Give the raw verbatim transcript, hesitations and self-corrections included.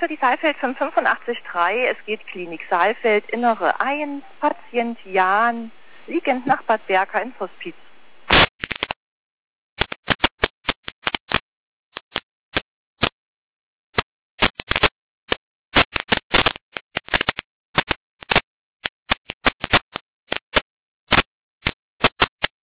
für die Saalfeld fünf fünfundachtzig drei. Es geht Klinik Saalfeld, Innere eins, Patient Jan, liegend nach Bad Berka ins Hospiz.